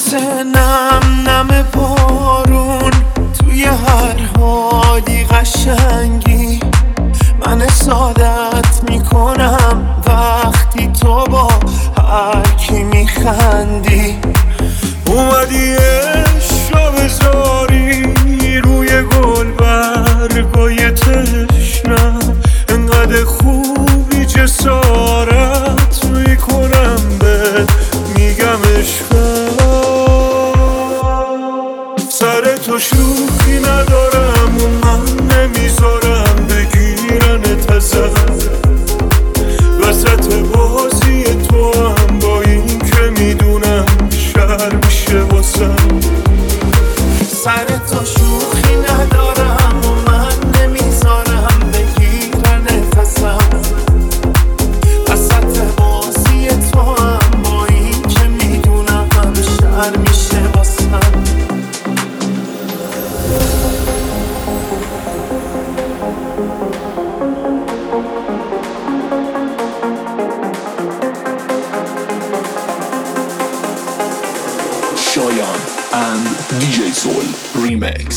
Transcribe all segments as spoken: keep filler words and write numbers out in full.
مثل نم نم بارون توی هر حالی قشنگی. من حسادت میکنم وقتی تو با هر کی میخندی. اومدی عشق بذاری روی گل برگای تشنم، انقدر خوبی جسارت میکنم به میگم عشقم. سر تو شوخی ندارم و من نمیذارم بگیرنت ازم. وسط بازی تو هم با این که میدونم شر میشه واسم. سر تو شوخی ندارم و من نمیذارم بگیرنت ازم. وسط بازی تو هم با این که میدونم شر میشه واسم. Shayan and دی جی Soul Remix.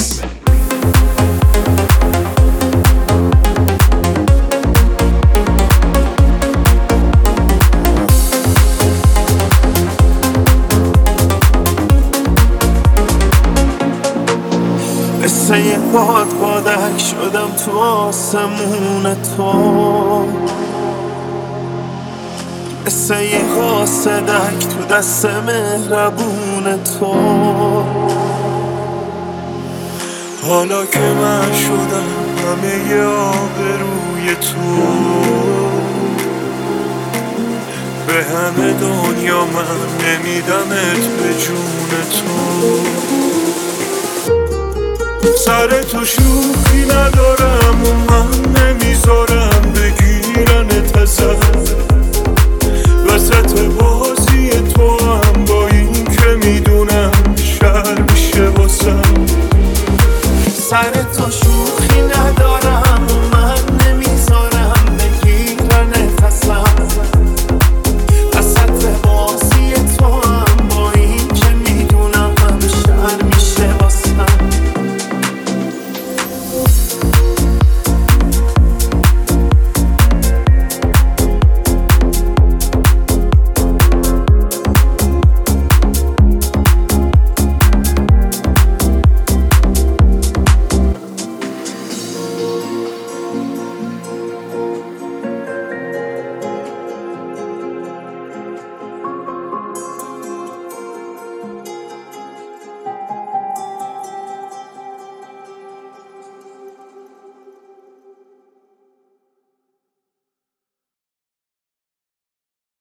مثل یه باد بادک شدم تو آسمون تو، مثل یه قاصدک تو دست مهربون تو. حالا که من شدم همه ی آبروی تو، به همه دنیا من نمیدمت به جون تو. سر تو شوخی ندارم و من نمیذارم بگیرنت ازم. وسط با